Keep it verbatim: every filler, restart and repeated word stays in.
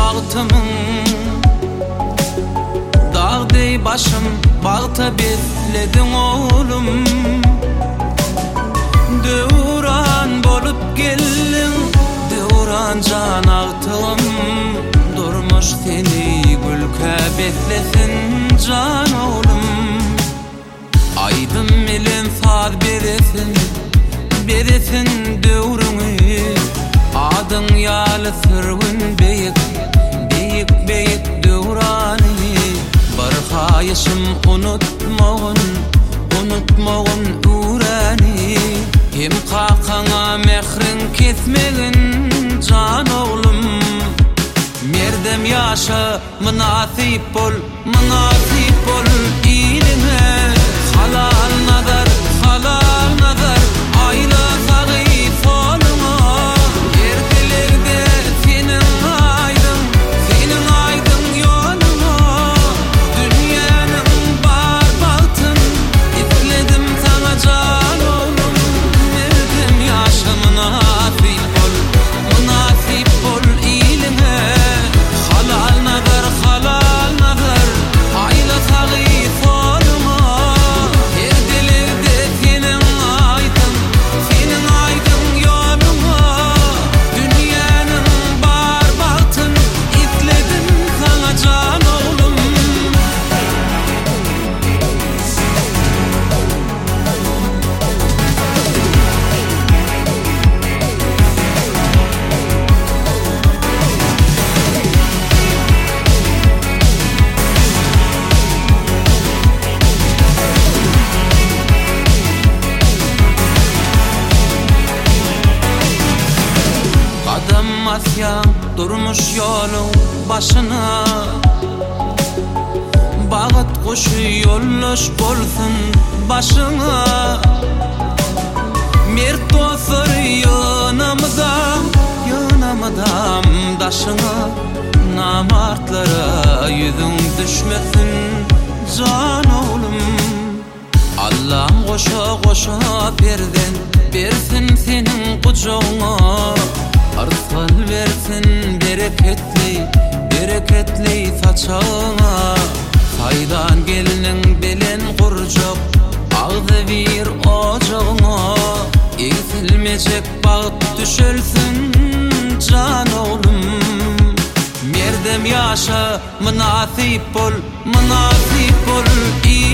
bağıtımın dağday başım bağıta betledin oğlum. Döwran bolup gelin, döwran can ağtım. Durmuş seni gülke betlesin can oğlum. Aydın milen saz beresin, beresin döwrüňi. Adın ýaly sırgın beyik, beyik beyik döwrany. Bir haýyşym unutmagyn, unutmagyn urany. Hem kakaňa mehrin kesmegin can oğlum. Merdem ýaşa münasip bol, münasip bol iline. Halal nazar, halal nazar, aýla sagyp olma. Erdelerde senin aýdym, senin aýdym ýoluna. Dünýäniň bar bagtyn izledim sana can oğlum. Merdem ýaşa münasip bol, münasip bol iline. Halal nazar, halal nazar, aýla sagyp olma. Erdelerde senin aýdym, senin aýdym ýoluna. Dünýäniň bar bagtyn izledim sana can oğlum. Kadam asyan durmuş yolun başına. Bağıt kuşu yollaş bolsun başına. Mert dostlar yanımda, yanımda daşına. Namartlara yüzün düşmesin can oğlum. Allah'ım koşa koşa berden, bersin senin kucağına. Arsal versin bereketli, bereketli saçağına. Saydan gelinin belen kurcak, ağzı bir ocağına. Eksilmeyecek bağıt düşelsin can oğlum. Merdem ýaşa münasip bol, münasip bol.